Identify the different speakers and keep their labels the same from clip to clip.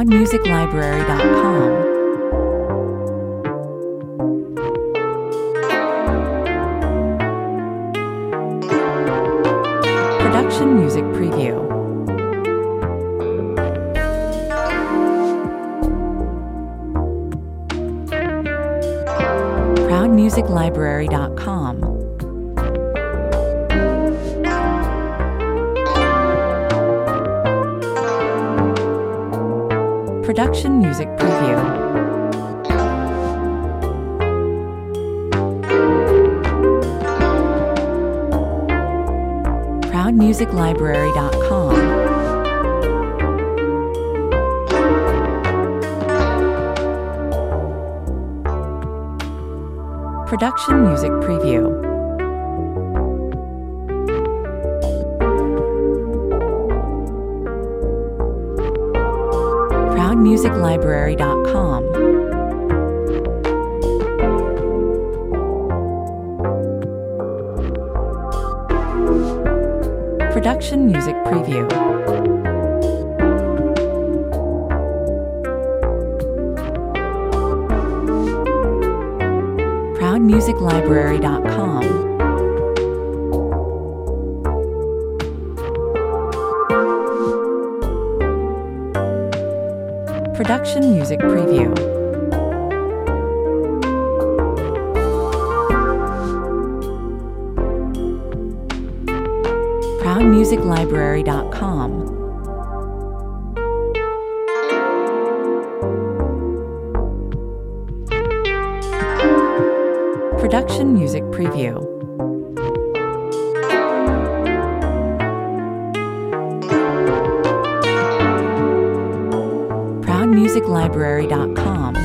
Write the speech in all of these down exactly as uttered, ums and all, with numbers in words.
Speaker 1: proud music library dot com. Production Music Preview. proud music library dot com. Production Music Preview. proud music library dot com. Production Music Preview. proud music library dot com. Production Music Preview. proud music library dot com. Production Music Preview. proud music library dot com. Production Music Preview. proud music library dot com.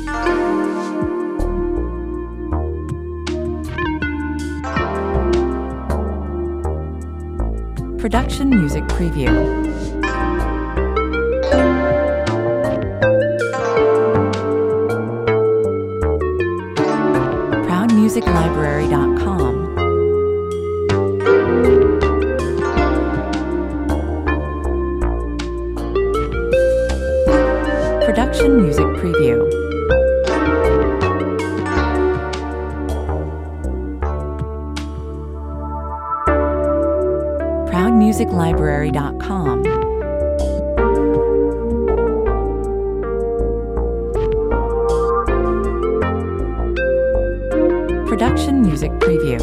Speaker 1: Production Music Preview. proud music library dot com. Production Music Preview. proud music library dot com. Production Music Preview.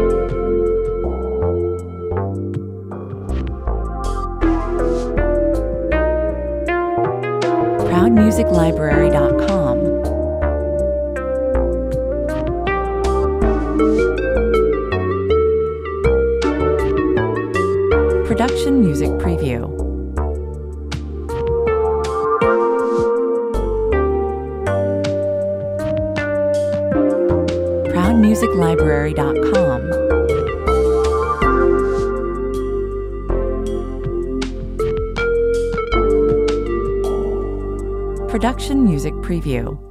Speaker 1: proud music library dot com. Production Music Preview. proud music library dot com. Production Music Preview.